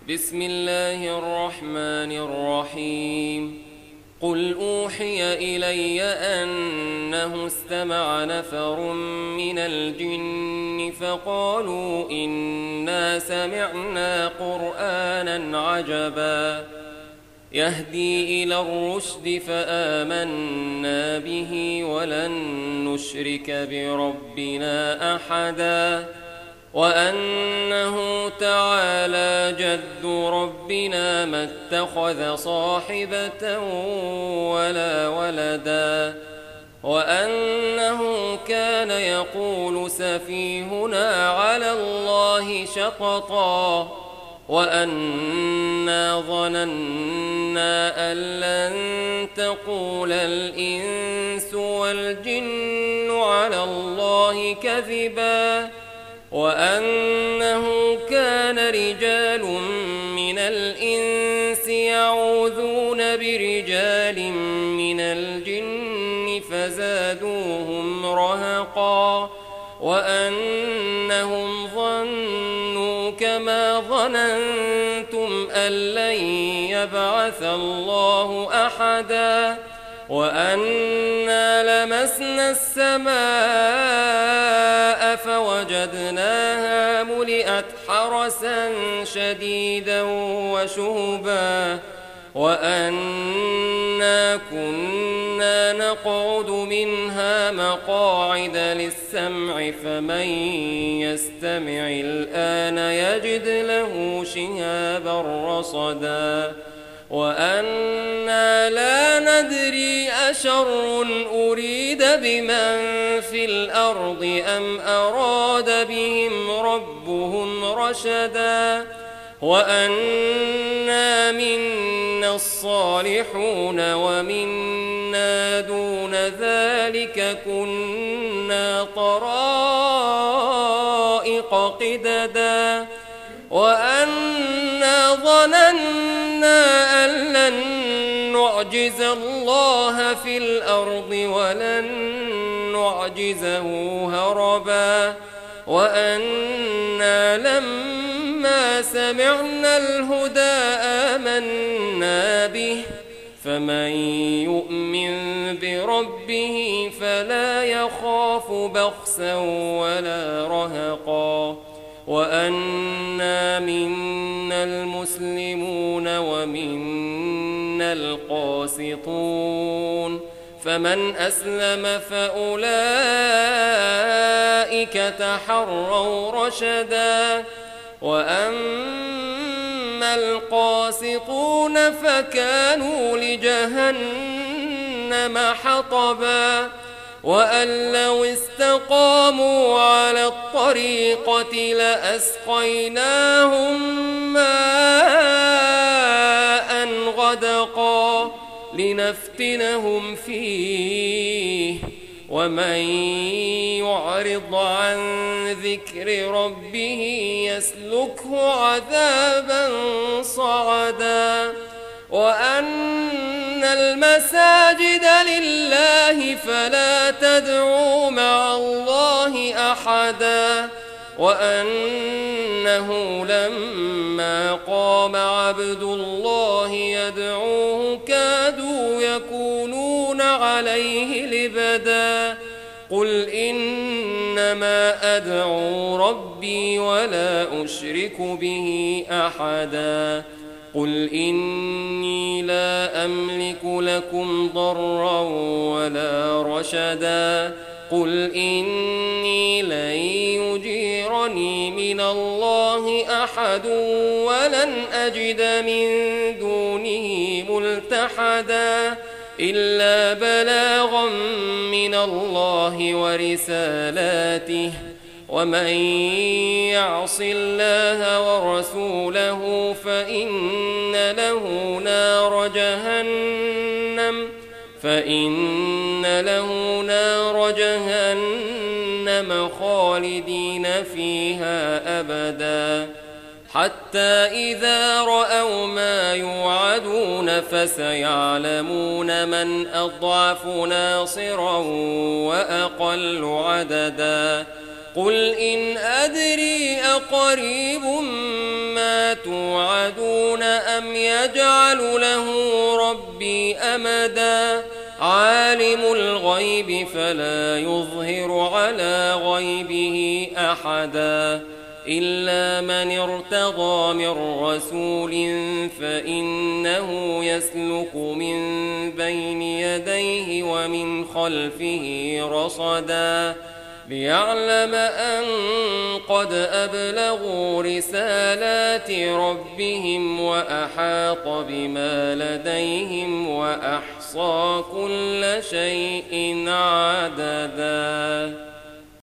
بسم الله الرحمن الرحيم. قل أوحي إلي أنه استمع نفر من الجن فقالوا إنا سمعنا قرآنا عجبا يهدي إلى الرشد فآمنا به ولن نشرك بربنا أحدا وأنه تعالى جد ربنا ما اتخذ صاحبة ولا ولدا وأنه كان يقول سفيهنا على الله شططا وأنا ظننا أن لن تقول الإنس والجن على الله كذبا وأنه كان رجال من الإنس يعوذون برجال من الجن فزادوهم رهقا وأنهم ظنوا كما ظننتم أن لن يبعث الله أحدا وأنا لمسنا السماء فوجدناها ملئت حرسا شديدا وشهبا وأنا كنا نقعد منها مقاعد للسمع فمن يستمع الآن يجد له شهابا رصدا وأنا لا ندري أشر أريد بمن في الأرض أم أراد بهم ربهم رشدا وأنا منا الصالحون ومنا دون ذلك كنا طرائق قددا وأنا ظننا أن لن نعجز الله في الأرض ولن نعجزه هربا وأنا لما سمعنا الهدى آمنا به فمن يؤمن بربه فلا يخاف بخسا ولا رهقا وأنا منا المسلمون ومنا القاسطون فمن أسلم فأولئك تحروا رشدا وأما القاسطون فكانوا لجهنم حطبا وأن لو استقاموا على الطريقة لأسقيناهم ماء غدقا لنفتنهم فيه ومن يعرض عن ذكر ربه يسلكه عذابا صعدا وأن المساجد لله فلا تدعوا مع الله أحدا وأنه لما قام عبد الله يدعوه كادوا يكونون عليه لبدا قل إنما أدعو ربي ولا أشرك به أحدا قل إني لا أملك لكم ضرا ولا رشدا قل إني لن يجيرني من الله أحد ولن أجد من دونه ملتحدا إلا بلاغا من الله ورسالاته ومن يعص الله ورسوله فإن له نار جهنم خالدين فيها أبدا حتى إذا رأوا ما يوعدون فسيعلمون من أضعف ناصرا وأقل عددا قل إن أدري أقريب ما توعدون أم يجعل له ربي أمدا عالم الغيب فلا يظهر على غيبه أحدا إلا من ارتضى من رسول فإنه يسلك من بين يديه ومن خلفه رصدا ليعلم أن قد أبلغوا رسالات ربهم وأحاط بما لديهم وأحصى كل شيء عددا.